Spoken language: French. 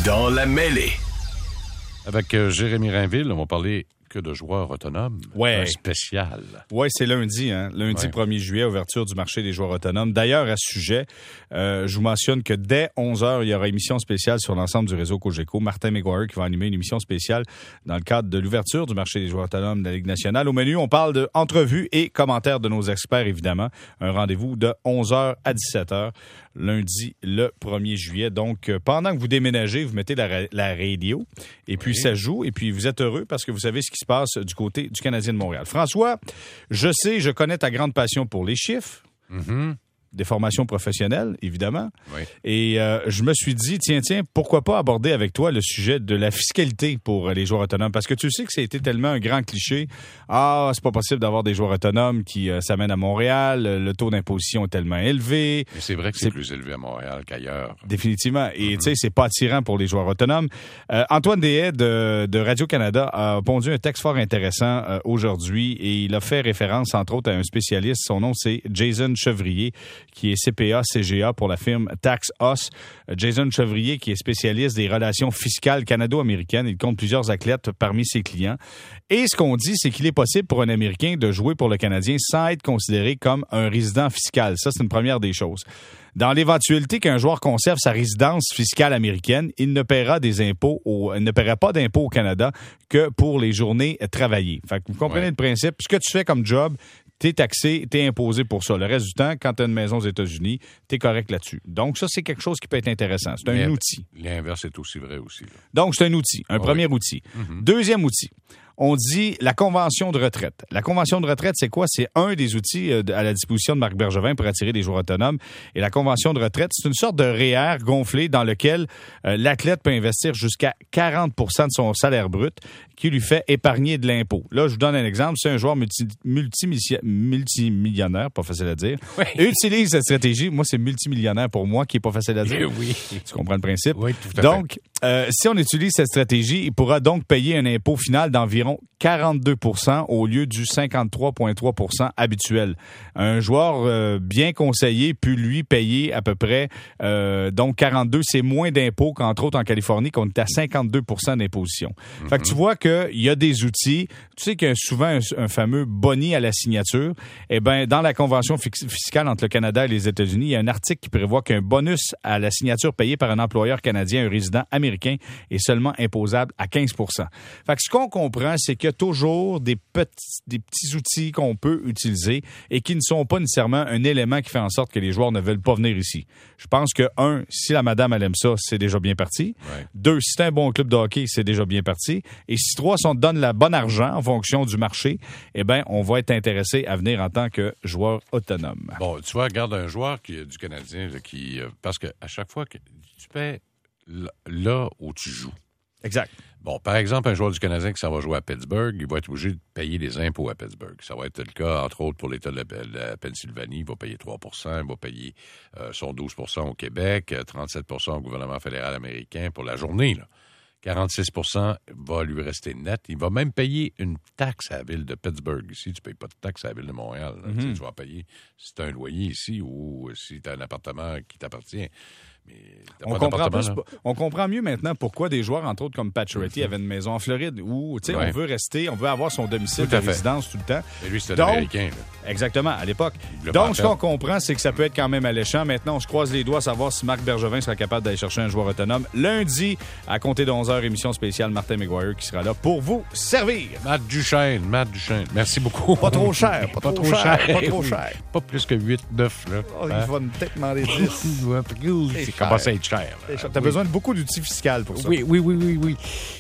Dans la mêlée. Avec Jérémy Rainville, on va parler que de joueurs autonomes. Ouais. Un spécial. Oui, c'est lundi, hein? Lundi 1er juillet, ouverture du marché des joueurs autonomes. D'ailleurs, à ce sujet, je vous mentionne que dès 11h, il y aura émission spéciale sur l'ensemble du réseau Cogeco. Martin McGuire qui va animer une émission spéciale dans le cadre de l'ouverture du marché des joueurs autonomes de la Ligue nationale. Au menu, on parle d'entrevues et commentaires de nos experts, évidemment. Un rendez-vous de 11h à 17h, lundi le 1er juillet. Donc, pendant que vous déménagez, vous mettez la radio et puis ça joue et puis vous êtes heureux parce que vous savez ce qui se passe du côté du Canadien de Montréal. François, je connais ta grande passion pour les chiffres. Mm-hmm. Des formations professionnelles, évidemment. Oui. Et je me suis dit, tiens, pourquoi pas aborder avec toi le sujet de la fiscalité pour les joueurs autonomes? Parce que tu sais que ça a été tellement un grand cliché. Ah, c'est pas possible d'avoir des joueurs autonomes qui s'amènent à Montréal. Le taux d'imposition est tellement élevé. Mais c'est vrai que c'est plus élevé à Montréal qu'ailleurs. Définitivement. Et tu sais, c'est pas attirant pour les joueurs autonomes. Antoine Deshaies de Radio-Canada a pondu un texte fort intéressant aujourd'hui et il a fait référence, entre autres, à un spécialiste. Son nom, c'est Jason Chevrier, qui est CPA-CGA pour la firme Tax Us. Jason Chevrier, qui est spécialiste des relations fiscales canado-américaines. Il compte plusieurs athlètes parmi ses clients. Et ce qu'on dit, c'est qu'il est possible pour un Américain de jouer pour le Canadien sans être considéré comme un résident fiscal. Ça, c'est une première des choses. Dans l'éventualité qu'un joueur conserve sa résidence fiscale américaine, il ne paiera pas d'impôts au Canada que pour les journées travaillées. Fait que vous comprenez le principe. Ce que tu fais comme job, t'es taxé, t'es imposé pour ça. Le reste du temps, quand t'as une maison aux États-Unis, t'es correct là-dessus. Donc, ça, c'est quelque chose qui peut être intéressant. C'est un outil. L'inverse est aussi vrai aussi. Là. Donc, c'est un outil. Un premier outil. Mm-hmm. Deuxième outil. On dit la convention de retraite. La convention de retraite, c'est quoi? C'est un des outils à la disposition de Marc Bergevin pour attirer des joueurs autonomes. Et la convention de retraite, c'est une sorte de REER gonflé dans lequel l'athlète peut investir jusqu'à 40 % de son salaire brut qui lui fait épargner de l'impôt. Là, je vous donne un exemple. C'est un joueur multimillionnaire, pas facile à dire. Oui. Utilise cette stratégie. Moi, c'est multimillionnaire pour moi qui est pas facile à dire. Oui. Tu comprends le principe? Oui, tout à fait. Donc, si on utilise cette stratégie, il pourra donc payer un impôt final d'environ 42 % au lieu du 53,3 % habituel. Un joueur bien conseillé peut lui payer à peu près donc 42, c'est moins d'impôts qu'entre autres en Californie qu'on est à 52 % d'imposition. Mm-hmm. Fait que tu vois qu'il y a des outils, tu sais qu'il y a souvent un fameux boni à la signature. Eh bien, dans la convention fiscale entre le Canada et les États-Unis, il y a un article qui prévoit qu'un bonus à la signature payé par un employeur canadien, un résident américain, est seulement imposable à 15 %. Fait que ce qu'on comprend, c'est qu'il y a toujours des petits outils qu'on peut utiliser et qui ne sont pas nécessairement un élément qui fait en sorte que les joueurs ne veulent pas venir ici. Je pense que, si la madame, elle aime ça, c'est déjà bien parti. Ouais. 2, si c'est un bon club de hockey, c'est déjà bien parti. Et si 3, si on te donne le bon argent en fonction du marché, eh bien, on va être intéressé à venir en tant que joueur autonome. Bon, tu vois, regarde un joueur du Canadien, parce qu'à chaque fois que tu paies là où tu joues. Exact. Bon, par exemple, un joueur du Canadien qui s'en va jouer à Pittsburgh, il va être obligé de payer des impôts à Pittsburgh. Ça va être le cas, entre autres, pour l'État de la Pennsylvanie. Il va payer 3 %, il va payer son 12 % au Québec, 37 % au gouvernement fédéral américain pour la journée, là. 46 % va lui rester net. Il va même payer une taxe à la ville de Pittsburgh. Ici, tu ne payes pas de taxe à la ville de Montréal. Mm-hmm. Tu vas payer si tu as un loyer ici ou si tu as un appartement qui t'appartient. Mais on comprend mieux maintenant pourquoi des joueurs, entre autres comme Pacioretty, avaient une maison en Floride où on veut rester, on veut avoir son domicile de résidence tout le temps. Et lui, c'était un Américain. Là. Exactement, à l'époque. Donc, ce qu'on comprend, c'est que ça peut être quand même alléchant. Maintenant, on se croise les doigts à savoir si Marc Bergevin sera capable d'aller chercher un joueur autonome. Lundi, à compter de 11h, émission spéciale Martin McGuire qui sera là pour vous servir. Matt Duchesne. Merci beaucoup. Pas trop cher. Pas trop cher. Pas plus que 8-9. Là. Oh, il va peut-être demander 10. Ça commence à être cher. T'as besoin de beaucoup d'outils fiscaux pour ça. Oui.